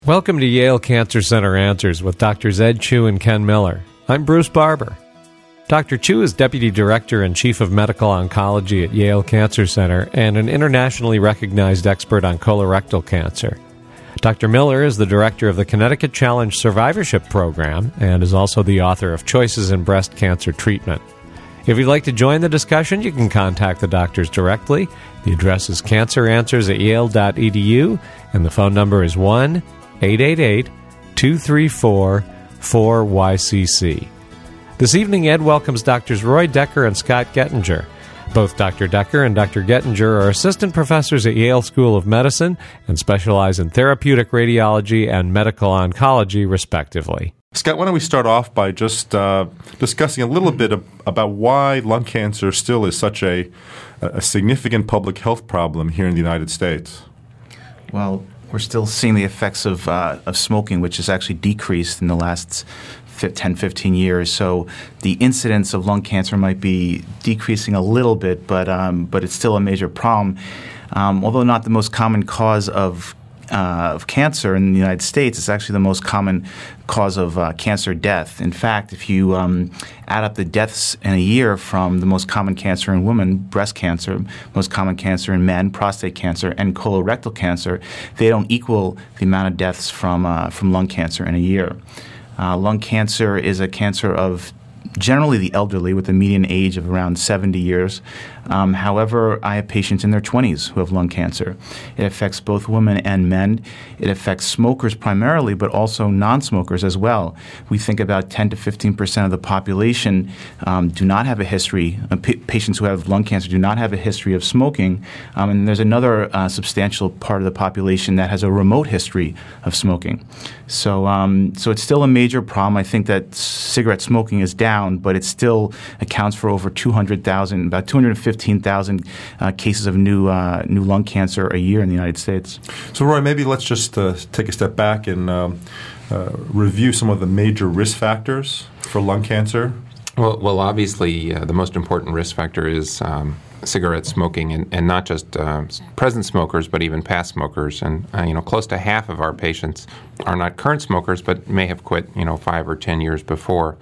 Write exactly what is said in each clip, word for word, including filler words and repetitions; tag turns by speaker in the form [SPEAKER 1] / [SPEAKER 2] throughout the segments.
[SPEAKER 1] Welcome to Yale Cancer Center Answers with Doctors Ed Chu and Ken Miller. I'm Bruce Barber. Doctor Chu is Deputy Director and Chief of Medical Oncology at Yale Cancer Center and an internationally recognized expert on colorectal cancer. Doctor Miller is the Director of the Connecticut Challenge Survivorship Program and is also the author of Choices in Breast Cancer Treatment. If you'd like to join the discussion, you can contact the doctors directly. The address is canceranswers at yale dot e d u, and the phone number is one eight eight eight, two three four, four Y C C. This evening, Ed welcomes Doctors Roy Decker and Scott Gettinger. Both Doctor Decker and Doctor Gettinger are assistant professors at Yale School of Medicine and specialize in therapeutic radiology and medical oncology, respectively.
[SPEAKER 2] Scott, why don't we start off by just uh, discussing a little bit of, about why lung cancer still is such a, a significant public health problem here in the United States?
[SPEAKER 3] Well, we're still seeing the effects of uh, of smoking, which has actually decreased in the last ten, fifteen years. So the incidence of lung cancer might be decreasing a little bit, but um, but it's still a major problem. Um, although not the most common cause of Uh, of cancer in the United States, it's actually the most common cause of uh, cancer death. In fact, if you um, add up the deaths in a year from the most common cancer in women, breast cancer, most common cancer in men, prostate cancer, and colorectal cancer, they don't equal the amount of deaths from uh, from lung cancer in a year. Uh, lung cancer is a cancer of generally the elderly with a median age of around seventy years. Um, however, I have patients in their twenties who have lung cancer. It affects both women and men. It affects smokers primarily, but also non-smokers as well. We think about ten to fifteen percent of the population um, do not have a history, uh, p- patients who have lung cancer do not have a history of smoking. Um, and there's another uh, substantial part of the population that has a remote history of smoking. So, um, so it's still a major problem. I think that cigarette smoking is down, but it still accounts for over two hundred thousand, about two hundred fifteen thousand uh, cases of new uh, new lung cancer a year in the United States.
[SPEAKER 2] So, Roy, maybe let's just uh, take a step back and um, uh, review some of the major risk factors for lung cancer.
[SPEAKER 4] Well, well, obviously, uh, the most important risk factor is um, cigarette smoking, and, and not just uh, present smokers, but even past smokers. And uh, you know, close to half of our patients are not current smokers, but may have quit, you know, five or ten years before.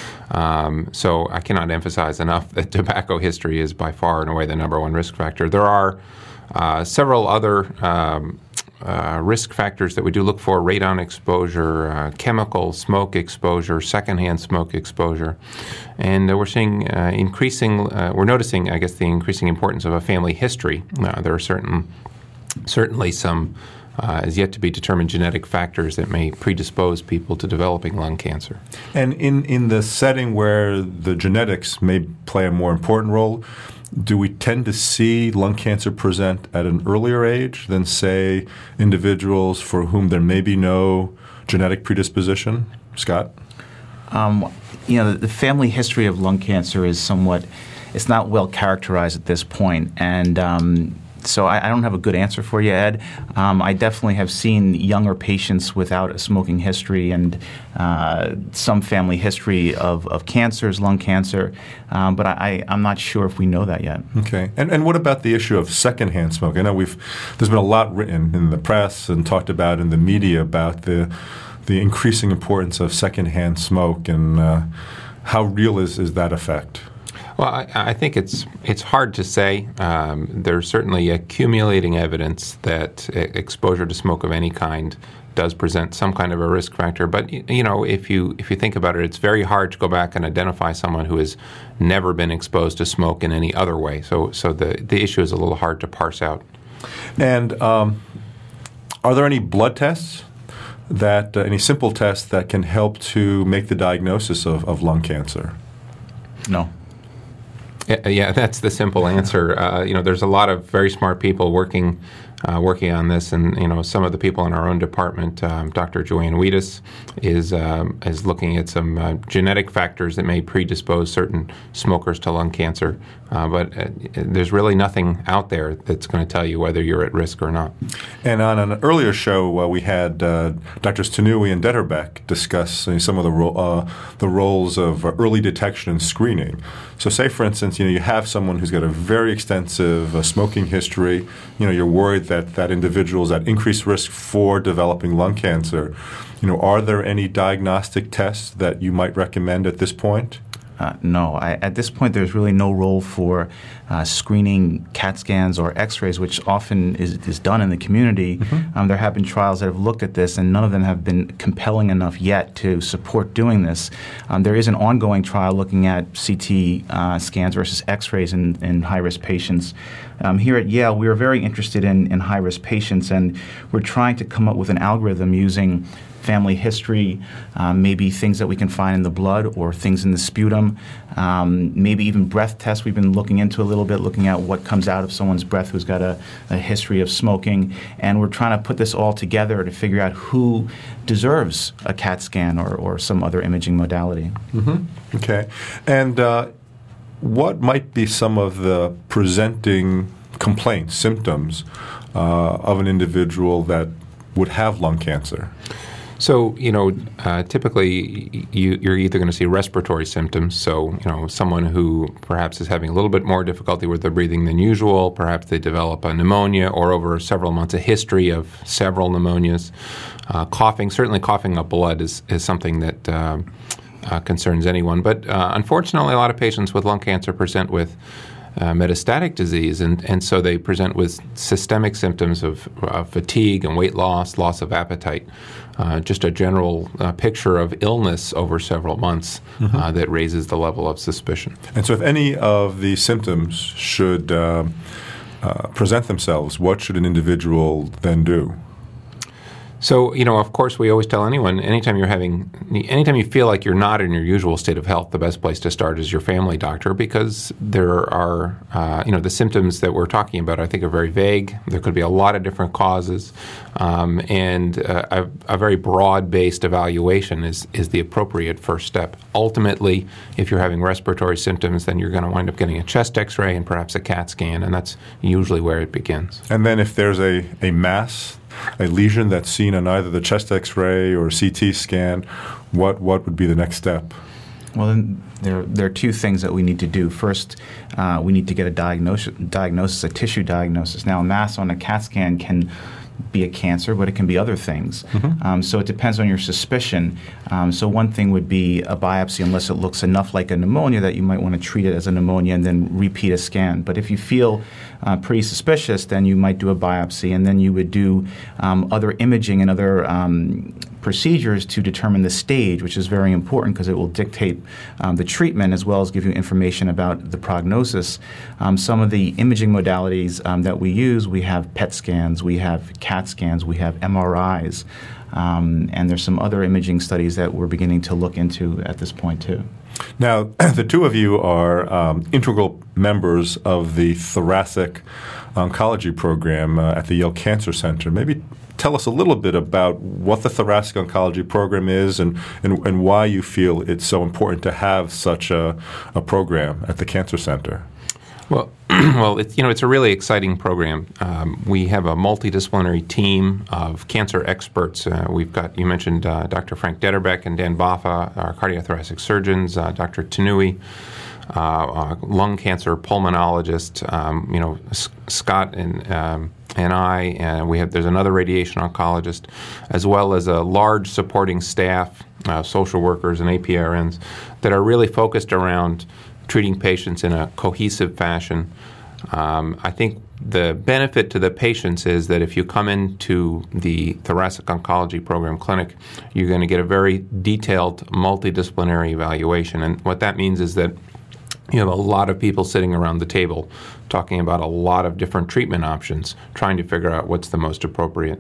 [SPEAKER 4] Um, so I cannot emphasize enough that tobacco history is by far and away the number one risk factor. There are uh, several other um, uh, risk factors that we do look for: radon exposure, uh, chemical smoke exposure, secondhand smoke exposure, and uh, we're seeing uh, increasing. Uh, we're noticing, I guess, the increasing importance of a family history. Uh, there are certain, certainly some. Uh, is yet to be determined genetic factors that may predispose people to developing lung cancer.
[SPEAKER 2] And in, in the setting where the genetics may play a more important role, do we tend to see lung cancer present at an earlier age than, say, individuals for whom there may be no genetic predisposition? Scott?
[SPEAKER 3] Um, you know, the, the family history of lung cancer is somewhat, it's not well characterized at this point. And um So I, I don't have a good answer for you, Ed. Um, I definitely have seen younger patients without a smoking history and uh, some family history of, of cancers, lung cancer, um, but I, I'm not sure if we know that yet.
[SPEAKER 2] Okay. And and what about the issue of secondhand smoke? I know we've there's been a lot written in the press and talked about in the media about the the increasing importance of secondhand smoke, and uh, how real is, is that effect?
[SPEAKER 4] Well, I, I think it's it's hard to say. Um, there's certainly accumulating evidence that exposure to smoke of any kind does present some kind of a risk factor. But you know, if you if you think about it, it's very hard to go back and identify someone who has never been exposed to smoke in any other way. So so the the issue is a little hard to parse out.
[SPEAKER 2] And um, are there any blood tests that uh, any simple tests that can help to make the diagnosis of, of lung cancer?
[SPEAKER 3] No.
[SPEAKER 4] Yeah, that's the simple answer. Uh, you know, there's a lot of very smart people working uh, working on this, and you know, some of the people in our own department, um, Doctor Joanne Wheatus, is um, is looking at some uh, genetic factors that may predispose certain smokers to lung cancer. Uh, but uh, there's really nothing out there that's going to tell you whether you're at risk or not.
[SPEAKER 2] And on an earlier show, uh, we had uh, Doctors Tanui and Detterbeck discuss uh, some of the ro- uh, the roles of uh, early detection and screening. So, say for instance, you know, you have someone who's got a very extensive uh, smoking history. You know, you're worried that that, that individuals at increased risk for developing lung cancer, you know, are there any diagnostic tests that you might recommend at this point?
[SPEAKER 3] Uh, no. I, at this point, there's really no role for uh, screening CAT scans or X-rays, which often is, is done in the community. Mm-hmm. Um, there have been trials that have looked at this, and none of them have been compelling enough yet to support doing this. Um, there is an ongoing trial looking at C T uh, scans versus X-rays in, in high-risk patients. Um, here at Yale, we are very interested in, in high-risk patients, and we're trying to come up with an algorithm using family history, um, maybe things that we can find in the blood or things in the sputum, um, maybe even breath tests. We've been looking into a little bit, looking at what comes out of someone's breath who's got a, a history of smoking, and we're trying to put this all together to figure out who deserves a CAT scan or, or some other imaging modality.
[SPEAKER 2] Mm-hmm. Okay. And uh, what might be some of the presenting complaints, symptoms uh, of an individual that would have lung cancer?
[SPEAKER 4] So, you know, uh, typically you, you're either going to see respiratory symptoms, so, you know, someone who perhaps is having a little bit more difficulty with their breathing than usual, perhaps they develop a pneumonia or over several months a history of several pneumonias. Uh, coughing, certainly coughing up blood is, is something that uh, uh, concerns anyone. But uh, unfortunately, a lot of patients with lung cancer present with Uh, metastatic disease, and, and so they present with systemic symptoms of uh, fatigue and weight loss, loss of appetite, uh, just a general uh, picture of illness over several months mm-hmm. uh, that raises the level of suspicion.
[SPEAKER 2] And so if any of these symptoms should uh, uh, present themselves, what should an individual then do?
[SPEAKER 4] So, you know, of course, we always tell anyone, anytime you're having, anytime you feel like you're not in your usual state of health, the best place to start is your family doctor, because there are, uh, you know, the symptoms that we're talking about, I think, are very vague. There could be a lot of different causes, um, and uh, a, a very broad-based evaluation is, is the appropriate first step. Ultimately, if you're having respiratory symptoms, then you're going to wind up getting a chest X-ray and perhaps a CAT scan, and that's usually where it begins.
[SPEAKER 2] And then if there's a, a mass, a lesion that's seen on either the chest X-ray or C T scan, what what would be the next step?
[SPEAKER 3] Well, then there, there are two things that we need to do. First, uh, we need to get a diagnosis, diagnosis, a tissue diagnosis. Now, a mass on a CAT scan can be a cancer, but it can be other things. Mm-hmm. Um, so it depends on your suspicion. Um, so one thing would be a biopsy, unless it looks enough like a pneumonia that you might want to treat it as a pneumonia and then repeat a scan. But if you feel uh, pretty suspicious, then you might do a biopsy, and then you would do um, other imaging and other um, procedures to determine the stage, which is very important because it will dictate um, the treatment as well as give you information about the prognosis. Um, some of the imaging modalities um, that we use, we have P E T scans, we have CAT scans, we have M R Is, um, and there's some other imaging studies that we're beginning to look into at this point too.
[SPEAKER 2] Now, the two of you are um, integral members of the thoracic oncology program uh, at the Yale Cancer Center. Maybe tell us a little bit about what the thoracic oncology program is and, and, and why you feel it's so important to have such a, a program at the Cancer Center.
[SPEAKER 4] Well, well, it's, you know, it's a really exciting program. Um, we have a multidisciplinary team of cancer experts. Uh, we've got, you mentioned uh, Doctor Frank Detterbeck and Dan Baffa, our cardiothoracic surgeons, uh, Doctor Tanui, uh, uh, lung cancer pulmonologist, um, you know, S- Scott and um, and I, and we have there's another radiation oncologist, as well as a large supporting staff, uh, social workers and A P R Ns that are really focused around treating patients in a cohesive fashion. Um, I think the benefit to the patients is that if you come into the thoracic oncology program clinic, you're going to get a very detailed multidisciplinary evaluation. And what that means is that you have a lot of people sitting around the table talking about a lot of different treatment options, trying to figure out what's the most appropriate.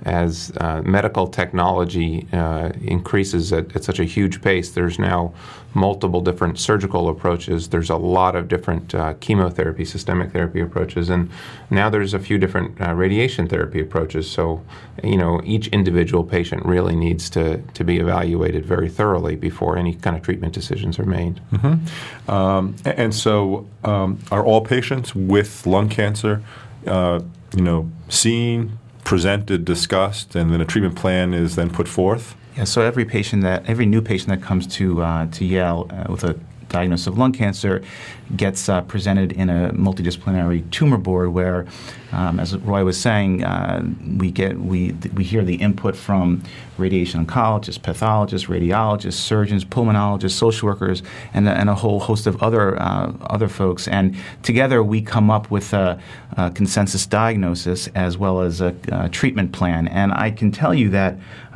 [SPEAKER 4] As uh, medical technology uh, increases at, at such a huge pace, there's now multiple different surgical approaches. There's a lot of different uh, chemotherapy, systemic therapy approaches, and now there's a few different uh, radiation therapy approaches. So, you know, each individual patient really needs to, to be evaluated very thoroughly before any kind of treatment decisions are made.
[SPEAKER 2] Mm-hmm. Um, and so um, are all patients with lung cancer, uh, you know, seen, presented, discussed, and then a treatment plan is then put forth?
[SPEAKER 3] Yeah, so every patient that every new patient that comes to uh, to Yale uh, with a diagnosis of lung cancer gets uh, presented in a multidisciplinary tumor board where, um, as Roy was saying, uh, we get we we hear the input from radiation oncologists, pathologists, radiologists, surgeons, pulmonologists, social workers, and, and a whole host of other uh, other folks. And together we come up with a, a consensus diagnosis as well as a, a treatment plan. And I can tell you that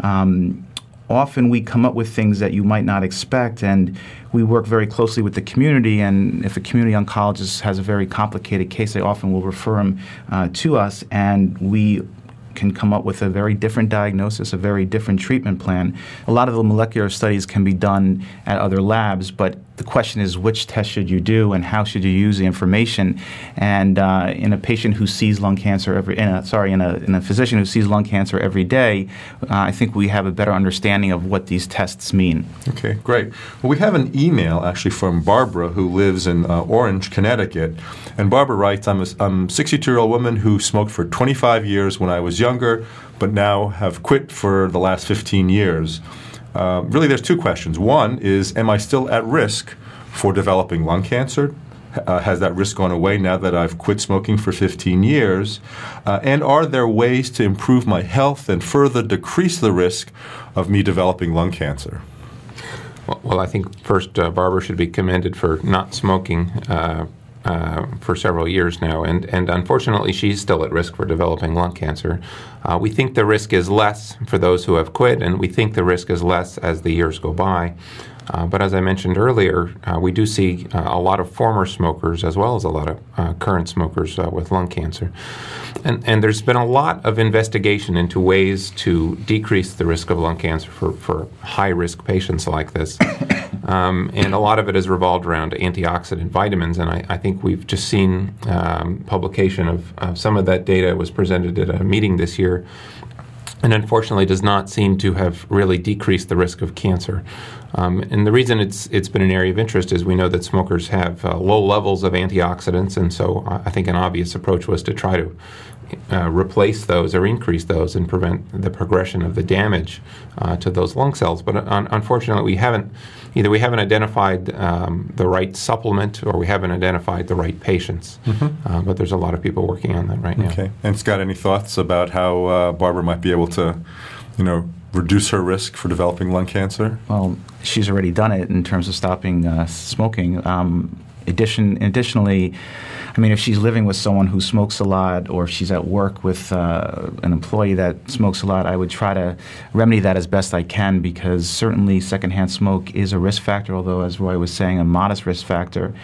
[SPEAKER 3] um, often we come up with things that you might not expect, and we work very closely with the community. And if a community oncologist has a very complicated case, they often will refer them uh, to us, and we can come up with a very different diagnosis, a very different treatment plan. A lot of the molecular studies can be done at other labs, but the question is which test should you do and how should you use the information? And uh, in a patient who sees lung cancer every, in a, sorry, in a, in a physician who sees lung cancer every day, uh, I think we have a better understanding of what these tests mean.
[SPEAKER 2] Okay, great. Well, we have an email actually from Barbara, who lives in uh, Orange, Connecticut. And Barbara writes, I'm a, I'm a sixty-two-year-old woman who smoked for twenty-five years when I was younger, but now have quit for the last fifteen years. Uh, really, there's two questions. One is, am I still at risk for developing lung cancer? Uh, has that risk gone away now that I've quit smoking for fifteen years? Uh, and are there ways to improve my health and further decrease the risk of me developing lung cancer?
[SPEAKER 4] Well, well I think first, uh, Barbara should be commended for not smoking uh, uh, for several years now, and, and unfortunately she's still at risk for developing lung cancer. Uh, we think the risk is less for those who have quit, and we think the risk is less as the years go by. Uh, but as I mentioned earlier, uh, we do see uh, a lot of former smokers as well as a lot of uh, current smokers uh, with lung cancer. And, and there's been a lot of investigation into ways to decrease the risk of lung cancer for, for high-risk patients like this. Um, and a lot of it has revolved around antioxidant vitamins, and I, I think we've just seen um, publication of, of some of that data. It was presented at a meeting this year, and unfortunately does not seem to have really decreased the risk of cancer. Um, and the reason it's it's been an area of interest is we know that smokers have uh, low levels of antioxidants, and so uh, I think an obvious approach was to try to uh, replace those or increase those and prevent the progression of the damage uh, to those lung cells. But un- unfortunately, we haven't either we haven't identified um, the right supplement or we haven't identified the right patients. Mm-hmm. Uh, but there's a lot of people working on that right now.
[SPEAKER 2] Okay. And Scott, any thoughts about how uh, Barbara might be able to, you know, reduce her risk for developing lung cancer?
[SPEAKER 3] Well, she's already done it in terms of stopping uh, smoking. Um, addition, additionally, I mean, if she's living with someone who smokes a lot, or if she's at work with uh, an employee that smokes a lot, I would try to remedy that as best I can, because certainly secondhand smoke is a risk factor, although, as Roy was saying, a modest risk factor.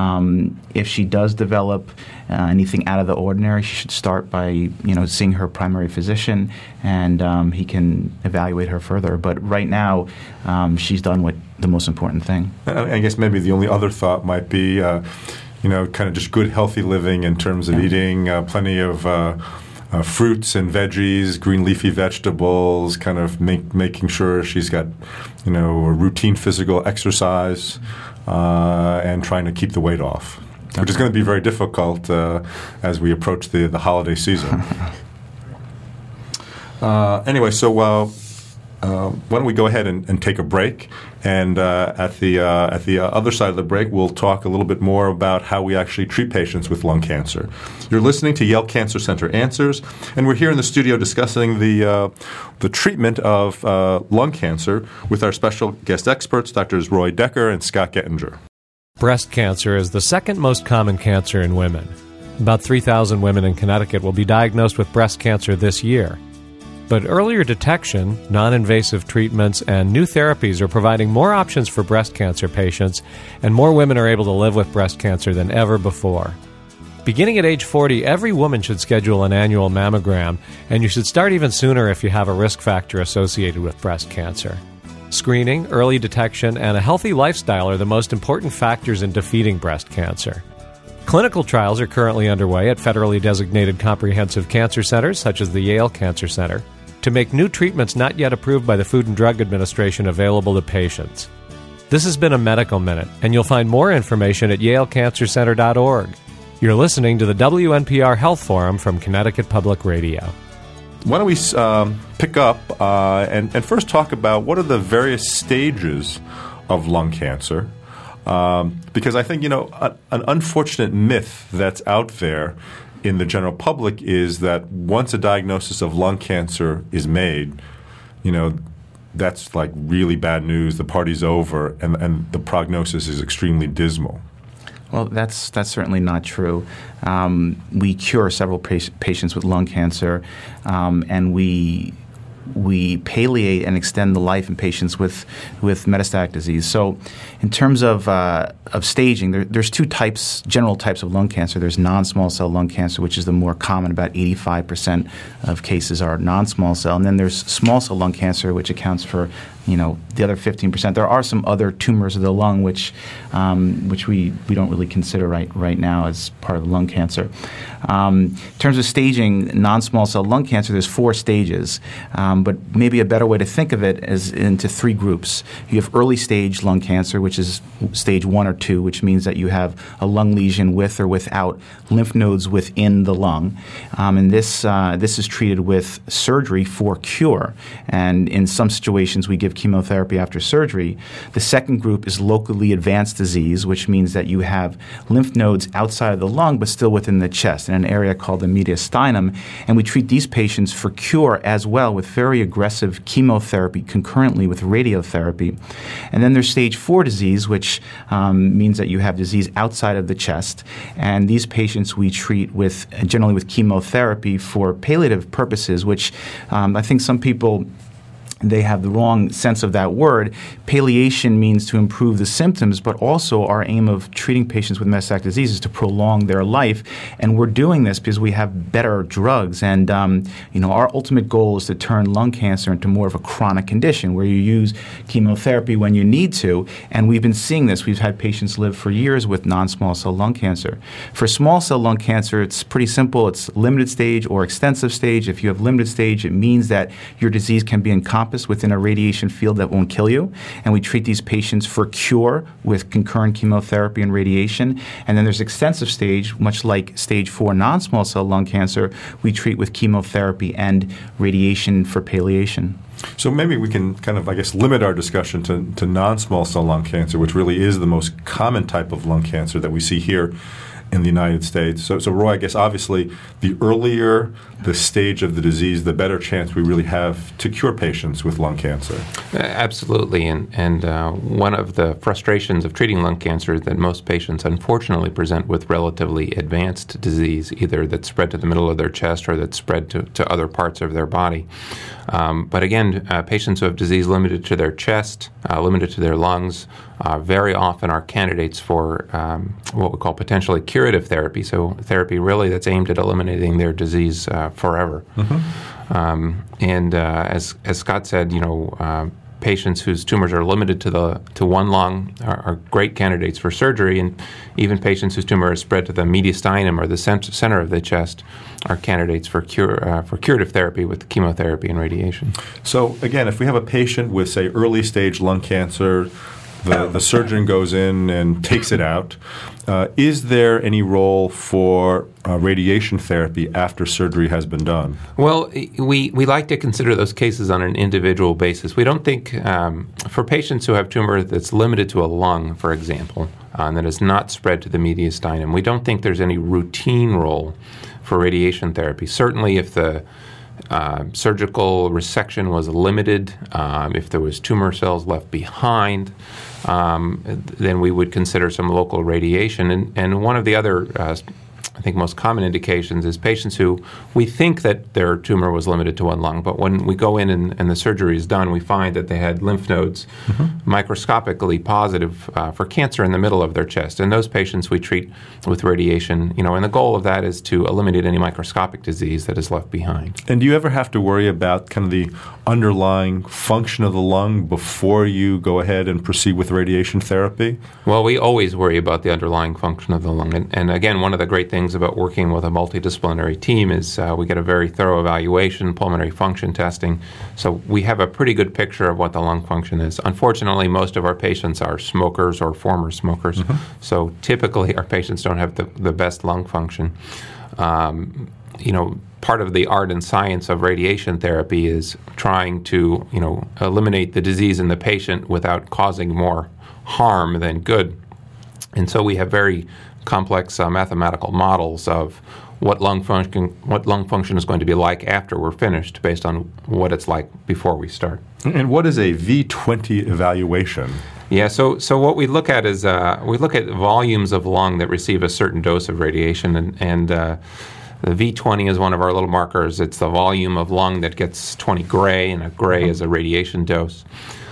[SPEAKER 3] Um, if she does develop uh, anything out of the ordinary, she should start by, you know, seeing her primary physician, and um, he can evaluate her further. But right now, um, she's done what the most important thing.
[SPEAKER 2] I guess maybe the only other thought might be, uh, you know, kind of just good, healthy living in terms of yeah. eating uh, plenty of uh, uh, fruits and veggies, green leafy vegetables, kind of make, making sure she's got, you know, a routine physical exercise, uh, and trying to keep the weight off, okay. which is going to be very difficult uh, as we approach the, the holiday season. uh, anyway, so uh, uh, why don't we go ahead and, and take a break? And uh, at the uh, at the uh, other side of the break, we'll talk a little bit more about how we actually treat patients with lung cancer. You're listening to Yale Cancer Center Answers, and we're here in the studio discussing the uh, the treatment of uh, lung cancer with our special guest experts, Doctors Roy Decker and Scott Gettinger.
[SPEAKER 1] Breast cancer is the second most common cancer in women. About three thousand women in Connecticut will be diagnosed with breast cancer this year. But earlier detection, non-invasive treatments, and new therapies are providing more options for breast cancer patients, and more women are able to live with breast cancer than ever before. Beginning at age forty, every woman should schedule an annual mammogram, and you should start even sooner if you have a risk factor associated with breast cancer. Screening, early detection, and a healthy lifestyle are the most important factors in defeating breast cancer. Clinical trials are currently underway at federally designated comprehensive cancer centers, such as the Yale Cancer Center, to make new treatments not yet approved by the Food and Drug Administration available to patients. This has been a Medical Minute, and you'll find more information at yale cancer center dot org. You're listening to the W N P R Health Forum from Connecticut Public Radio.
[SPEAKER 2] Why don't we um, pick up uh, and, and first talk about what are the various stages of lung cancer? Um, because I think, you know, a, an unfortunate myth that's out there in the general public is that once a diagnosis of lung cancer is made, you know, that's like really bad news. The party's over, and, and the prognosis is extremely dismal.
[SPEAKER 3] Well, that's that's certainly not true. Um, we cure several pa- patients with lung cancer, um, and we we palliate and extend the life in patients with with metastatic disease. So, in terms of uh, of staging, there, there's two types, general types of lung cancer. There's non-small cell lung cancer, which is the more common. About eighty-five percent of cases are non-small cell, and then there's small cell lung cancer, which accounts for, you know, the other fifteen percent. There are some other tumors of the lung which um, which we, we don't really consider right right now as part of lung cancer. Um, in terms of staging non-small cell lung cancer, there's four stages, um, but maybe a better way to think of it is into three groups. You have early stage lung cancer, which is stage one or two, which means that you have a lung lesion with or without lymph nodes within the lung, um, and this uh, this is treated with surgery for cure. And in some situations, we give chemotherapy after surgery. The second group is locally advanced disease, which means that you have lymph nodes outside of the lung but still within the chest in an area called the mediastinum, and we treat these patients for cure as well with very aggressive chemotherapy concurrently with radiotherapy. And then there's stage four disease, which um, means that you have disease outside of the chest, and these patients we treat with generally with chemotherapy for palliative purposes, which um, I think some people they have the wrong sense of that word. Palliation means to improve the symptoms, but also our aim of treating patients with metastatic disease is to prolong their life. And we're doing this because we have better drugs. And, um, you know, our ultimate goal is to turn lung cancer into more of a chronic condition where you use chemotherapy when you need to. And we've been seeing this. We've had patients live for years with non-small cell lung cancer. For small cell lung cancer, it's pretty simple. It's limited stage or extensive stage. If you have limited stage, it means that your disease can be encompassed within a radiation field that won't kill you, and we treat these patients for cure with concurrent chemotherapy and radiation. And then there's extensive stage, much like stage four non-small cell lung cancer, we treat with chemotherapy and radiation for palliation.
[SPEAKER 2] So maybe we can kind of, I guess, limit our discussion to, to non-small cell lung cancer, which really is the most common type of lung cancer that we see here in the United States. So, so Roy, I guess obviously the earlier the stage of the disease, the better chance we really have to cure patients with lung cancer.
[SPEAKER 4] Absolutely, and and uh, one of the frustrations of treating lung cancer is that most patients unfortunately present with relatively advanced disease, either that's spread to the middle of their chest or that's spread to, to other parts of their body. Um, but again, uh, patients who have disease limited to their chest, uh, limited to their lungs, uh, very often are candidates for um, what we call potentially curative therapy, so therapy really that's aimed at eliminating their disease uh, forever. Mm-hmm. Um, and uh, as as Scott said, you know, uh, patients whose tumors are limited to the to one lung are, are great candidates for surgery, and even patients whose tumor is spread to the mediastinum or the cent- center of the chest are candidates for cure uh, for curative therapy with chemotherapy and radiation.
[SPEAKER 2] So again, if we have a patient with, say, early stage lung cancer, the, the surgeon goes in and takes it out. Uh, is there any role for uh, radiation therapy after surgery has been done?
[SPEAKER 4] Well, we, we like to consider those cases on an individual basis. We don't think, um, for patients who have tumor that's limited to a lung, for example, uh, and that is not spread to the mediastinum, we don't think there's any routine role for radiation therapy. Certainly if the Uh, surgical resection was limited, um, if there was tumor cells left behind, um, then we would consider some local radiation. And, and one of the other, uh, I think, most common indications is patients who we think that their tumor was limited to one lung, but when we go in and, and the surgery is done, we find that they had lymph nodes mm-hmm. microscopically positive uh, for cancer in the middle of their chest. And those patients we treat with radiation, you know, and the goal of that is to eliminate any microscopic disease that is left behind.
[SPEAKER 2] And do you ever have to worry about kind of the underlying function of the lung before you go ahead and proceed with radiation therapy?
[SPEAKER 4] Well, we always worry about the underlying function of the lung. And, and again, one of the great things about working with a multidisciplinary team is uh, we get a very thorough evaluation, pulmonary function testing, so we have a pretty good picture of what the lung function is. Unfortunately, most of our patients are smokers or former smokers, mm-hmm. so typically our patients don't have the, the best lung function. Um, you know, part of the art and science of radiation therapy is trying to, you know, eliminate the disease in the patient without causing more harm than good And so we have very complex uh, mathematical models of what lung function what lung function is going to be like after we're finished, based on what it's like before we start.
[SPEAKER 2] And what is a V twenty evaluation?
[SPEAKER 4] Yeah, so so what we look at is uh, we look at volumes of lung that receive a certain dose of radiation, and, and uh, the V twenty is one of our little markers. It's the volume of lung that gets twenty gray, and a gray is a radiation dose.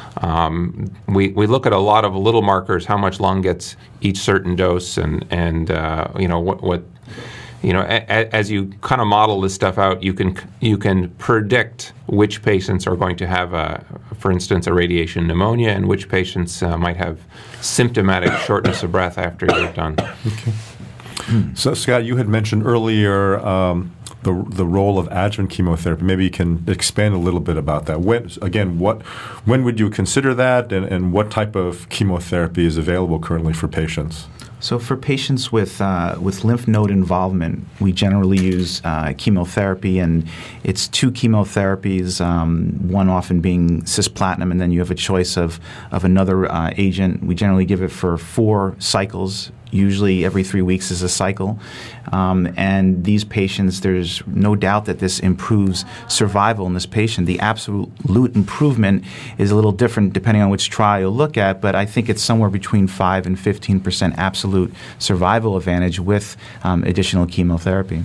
[SPEAKER 4] Um, we we look at a lot of little markers, how much lung gets each certain dose, and and uh, you know what what. You know, a, a, as you kind of model this stuff out, you can you can predict which patients are going to have, a, for instance, a radiation pneumonia, and which patients uh, might have symptomatic shortness of breath after you're done.
[SPEAKER 2] Okay. So, Scott, you had mentioned earlier um, the the role of adjuvant chemotherapy. Maybe you can expand a little bit about that. When, again, what when would you consider that, and, and what type of chemotherapy is available currently for patients?
[SPEAKER 3] So for patients with uh, with lymph node involvement, we generally use uh, chemotherapy, and it's two chemotherapies, um, one often being cisplatin, and then you have a choice of, of another uh, agent. We generally give it for four cycles. Usually every three weeks is a cycle. Um, and these patients, there's no doubt that this improves survival in this patient. The absolute improvement is a little different depending on which trial you look at, but I think it's somewhere between five and fifteen percent absolute survival advantage with um, additional chemotherapy.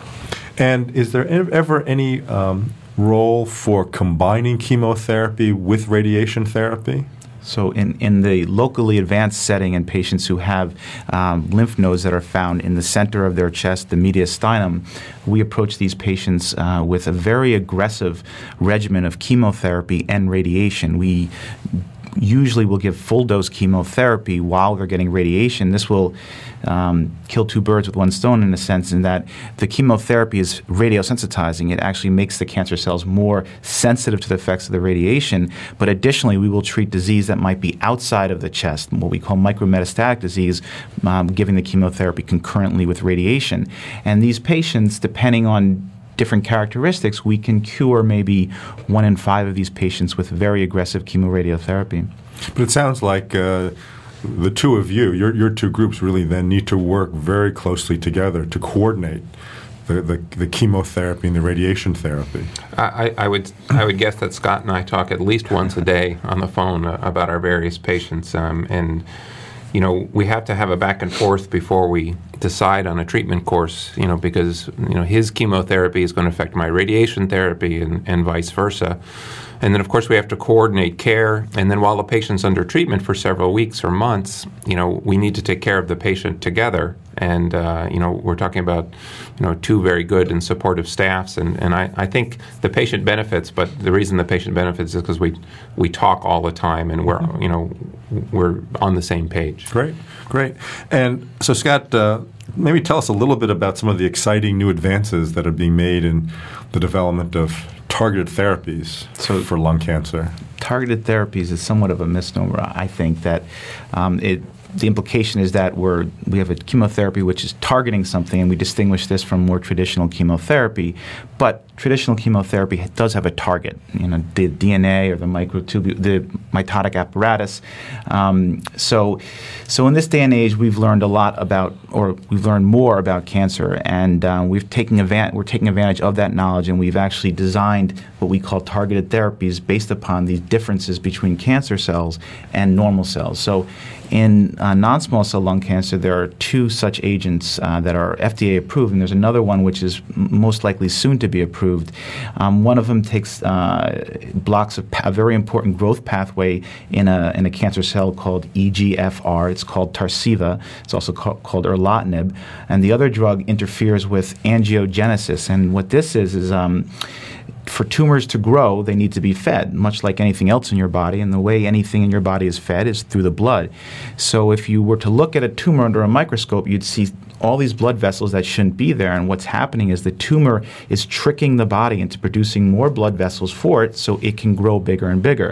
[SPEAKER 2] And is there ever any um, role for combining chemotherapy with radiation therapy?
[SPEAKER 3] So in, in the locally advanced setting in patients who have um, lymph nodes that are found in the center of their chest, the mediastinum, we approach these patients uh, with a very aggressive regimen of chemotherapy and radiation. We usually will give full-dose chemotherapy while they're getting radiation. This will um, kill two birds with one stone in a sense, in that the chemotherapy is radiosensitizing. It actually makes the cancer cells more sensitive to the effects of the radiation. But additionally, we will treat disease that might be outside of the chest, what we call micrometastatic disease, um, giving the chemotherapy concurrently with radiation. And these patients, depending on different characteristics, we can cure maybe one in five of these patients with very aggressive chemoradiotherapy.
[SPEAKER 2] But it sounds like uh, the two of you, your, your two groups, really then need to work very closely together to coordinate the, the, the chemotherapy and the radiation therapy.
[SPEAKER 4] I, I would I would guess that Scott and I talk at least once a day on the phone uh, about our various patients, um, and you know, we have to have a back and forth before we decide on a treatment course, you know, because, you know, his chemotherapy is going to affect my radiation therapy, and, and vice versa. And then, of course, we have to coordinate care. And then while the patient's under treatment for several weeks or months, you know, we need to take care of the patient together. And, uh, you know, we're talking about, you know, two very good and supportive staffs. And, and I, I think the patient benefits, but the reason the patient benefits is because we we talk all the time, and we're, you know, we're on the same page.
[SPEAKER 2] Great, great. And so, Scott, uh, maybe tell us a little bit about some of the exciting new advances that are being made in the development of targeted therapies so for lung cancer.
[SPEAKER 3] Targeted therapies is somewhat of a misnomer. I think that um, it. The implication is that we're, we have a chemotherapy which is targeting something, and we distinguish this from more traditional chemotherapy. But traditional chemotherapy does have a target, you know, the D N A or the microtubule, the mitotic apparatus. Um, so, so in this day and age, we've learned a lot about, or we've learned more about cancer, and uh, we've taken advantage, we're taking advantage of that knowledge, and we've actually designed what we call targeted therapies based upon these differences between cancer cells and normal cells. So, in uh, non-small cell lung cancer, there are two such agents uh, that are F D A approved, and there's another one which is m- most likely soon to be approved. Um, one of them takes uh, blocks a, pa- a very important growth pathway in a in a cancer cell called E G F R. It's called Tarceva. It's also ca- called erlotinib, and the other drug interferes with angiogenesis. And what this is is um, for tumors to grow, they need to be fed, much like anything else in your body. And the way anything in your body is fed is through the blood. So if you were to look at a tumor under a microscope, you'd see all these blood vessels that shouldn't be there. And what's happening is the tumor is tricking the body into producing more blood vessels for it so it can grow bigger and bigger.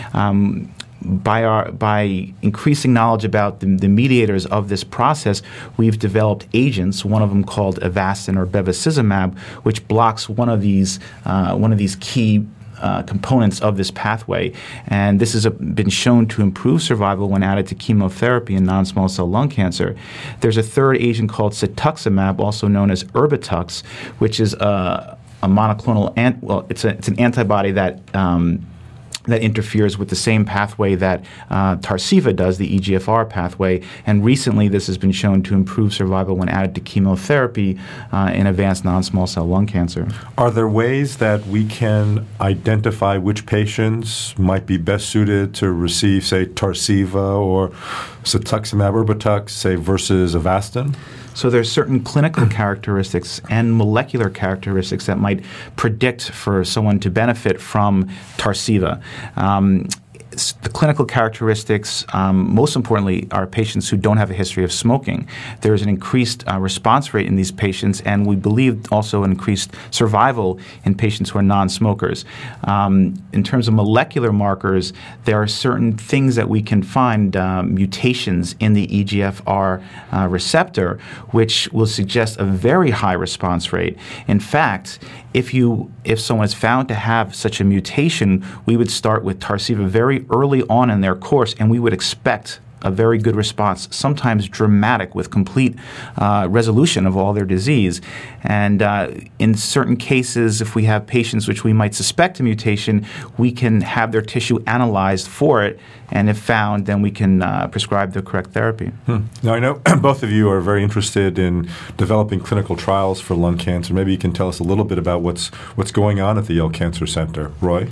[SPEAKER 3] Um, By our by increasing knowledge about the, the mediators of this process, we've developed agents. One of them called Avastin or bevacizumab, which blocks one of these uh, one of these key uh, components of this pathway. And this has uh, been shown to improve survival when added to chemotherapy in non-small cell lung cancer. There's a third agent called cetuximab, also known as Erbitux, which is a, a monoclonal, ant- well, it's, a, it's an antibody that um, that interferes with the same pathway that uh, Tarceva does, the E G F R pathway. And recently, this has been shown to improve survival when added to chemotherapy uh, in advanced non-small cell lung cancer.
[SPEAKER 2] Are there ways that we can identify which patients might be best suited to receive, say, Tarceva or cetuximab, Erbitux, say, versus Avastin?
[SPEAKER 3] So there's certain clinical characteristics and molecular characteristics that might predict for someone to benefit from Tarceva. Um, the clinical characteristics, um, most importantly, are patients who don't have a history of smoking. There is an increased uh, response rate in these patients, and we believe also an increased survival in patients who are non-smokers. Um, in terms of molecular markers, there are certain things that we can find, uh, mutations in the E G F R uh, receptor, which will suggest a very high response rate. In fact, if you if someone is found to have such a mutation, we would start with Tarceva very early on in their course, and we would expect a very good response, sometimes dramatic, with complete uh, resolution of all their disease. And uh, in certain cases, if we have patients which we might suspect a mutation, we can have their tissue analyzed for it, and if found, then we can uh, prescribe the correct therapy.
[SPEAKER 2] Hmm. Now, I know both of you are very interested in developing clinical trials for lung cancer. Maybe you can tell us a little bit about what's what's going on at the Yale Cancer Center. Roy?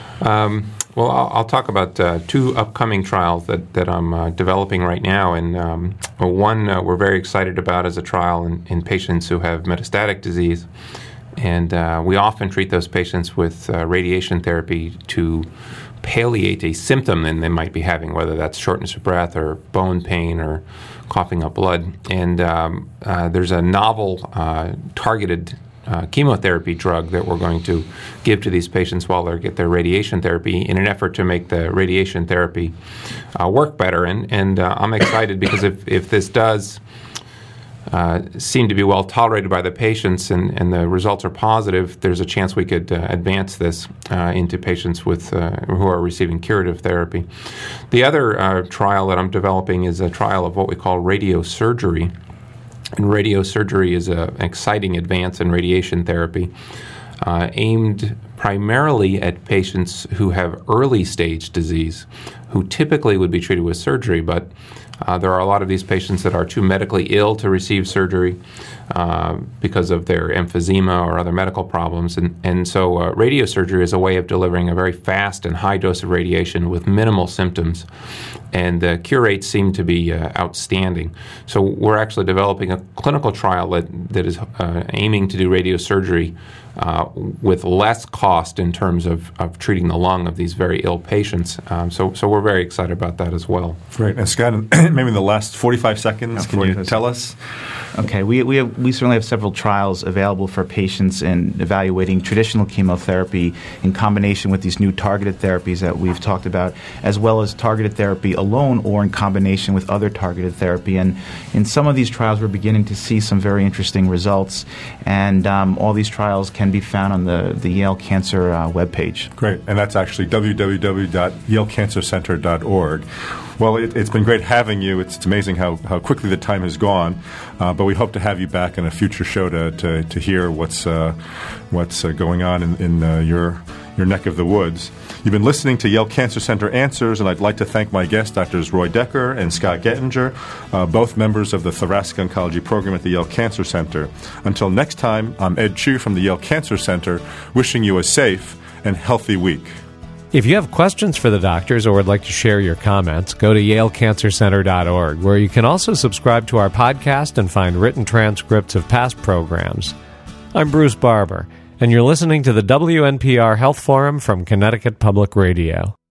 [SPEAKER 4] Um, well, I'll, I'll talk about uh, two upcoming trials that, that I'm uh, developing right now. And um, well, one uh, we're very excited about is a trial in, in patients who have metastatic disease. And uh, we often treat those patients with uh, radiation therapy to palliate a symptom that they might be having, whether that's shortness of breath or bone pain or coughing up blood. And um, uh, there's a novel uh, targeted Uh, chemotherapy drug that we're going to give to these patients while they get their radiation therapy in an effort to make the radiation therapy uh, work better. And, and uh, I'm excited because if, if this does uh, seem to be well tolerated by the patients and, and the results are positive, there's a chance we could uh, advance this uh, into patients with uh, who are receiving curative therapy. The other uh, trial that I'm developing is a trial of what we call radiosurgery. And radiosurgery is a, an exciting advance in radiation therapy uh, aimed primarily at patients who have early-stage disease, who typically would be treated with surgery, but uh, there are a lot of these patients that are too medically ill to receive surgery uh, because of their emphysema or other medical problems. And, and so uh, radiosurgery is a way of delivering a very fast and high dose of radiation with minimal symptoms. And the cure rates seem to be uh, outstanding. So we're actually developing a clinical trial that, that is uh, aiming to do radiosurgery uh, with less cost in terms of, of treating the lung of these very ill patients. Um, so, so we're very excited about that as well.
[SPEAKER 2] Great. And Scott, maybe in the last forty-five seconds, can you tell us?
[SPEAKER 3] Okay. We we, have, we certainly have several trials available for patients in evaluating traditional chemotherapy in combination with these new targeted therapies that we've talked about, as well as targeted therapy alone or in combination with other targeted therapy. And in some of these trials, we're beginning to see some very interesting results. And um, all these trials can be found on the, the Yale Cancer uh, webpage.
[SPEAKER 2] Great. And that's actually w w w dot yale cancer center dot org. Well, it, it's been great having you. It's, it's amazing how, how quickly the time has gone. Uh, but we hope to have you back in a future show to, to, to hear what's, uh, what's uh, going on in, in uh, your your neck of the woods. You've been listening to Yale Cancer Center Answers, and I'd like to thank my guests, Doctors Roy Decker and Scott Gettinger, uh, both members of the Thoracic Oncology Program at the Yale Cancer Center. Until next time, I'm Ed Chu from the Yale Cancer Center, wishing you a safe and healthy week.
[SPEAKER 1] If you have questions for the doctors or would like to share your comments, go to yale cancer center dot org, where you can also subscribe to our podcast and find written transcripts of past programs. I'm Bruce Barber, and you're listening to the W N P R Health Forum from Connecticut Public Radio.